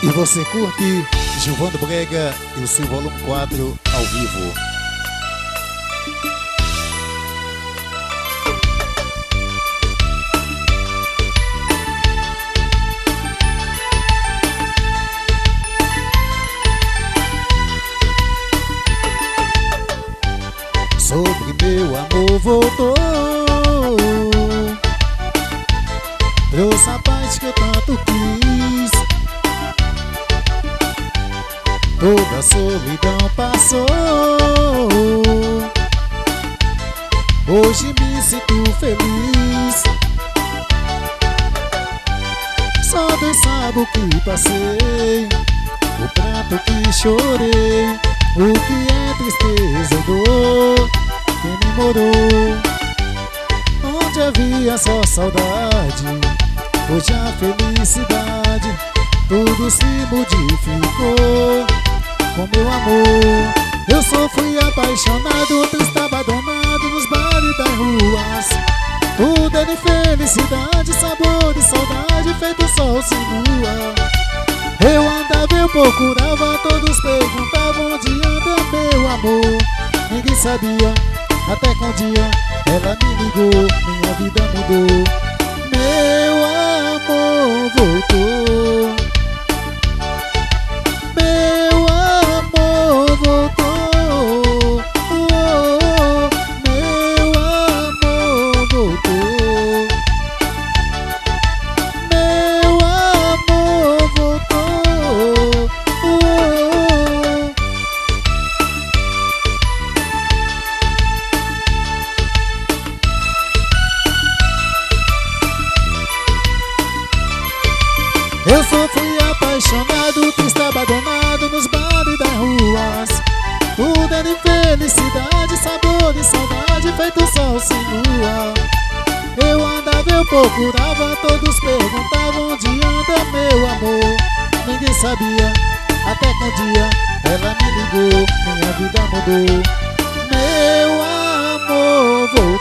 E você curte Gilvando Brega e o seu volume 4 ao vivo. Sobre meu amor voltou, trouxe a paz que eu tanto quis. Toda a solidão passou, hoje me sinto feliz. Só Deus sabe o que passei, o pranto que chorei, o que é tristeza e dor que me morou. Onde havia só saudade, hoje a felicidade, tudo se modificou com meu amor. Eu só fui apaixonado, triste, abandonado nos bares das ruas. Tudo é de felicidade, sabor de saudade, feito sol sem lua. Eu andava, eu procurava, todos perguntavam onde anda meu amor. Ninguém sabia, até que um dia ela me ligou, minha vida mudou. Meu amor voltou, meu amor voltou, meu amor voltou, meu amor voltou. Eu só fui apaixonado, triste, abandonado nos bares das ruas. Tudo é de felicidade, sabor de saudade, feito sol sem lua. Eu andava, eu procurava, todos perguntavam onde anda meu amor. Ninguém sabia, até que um dia ela me ligou, minha vida mudou. Meu amor voltou.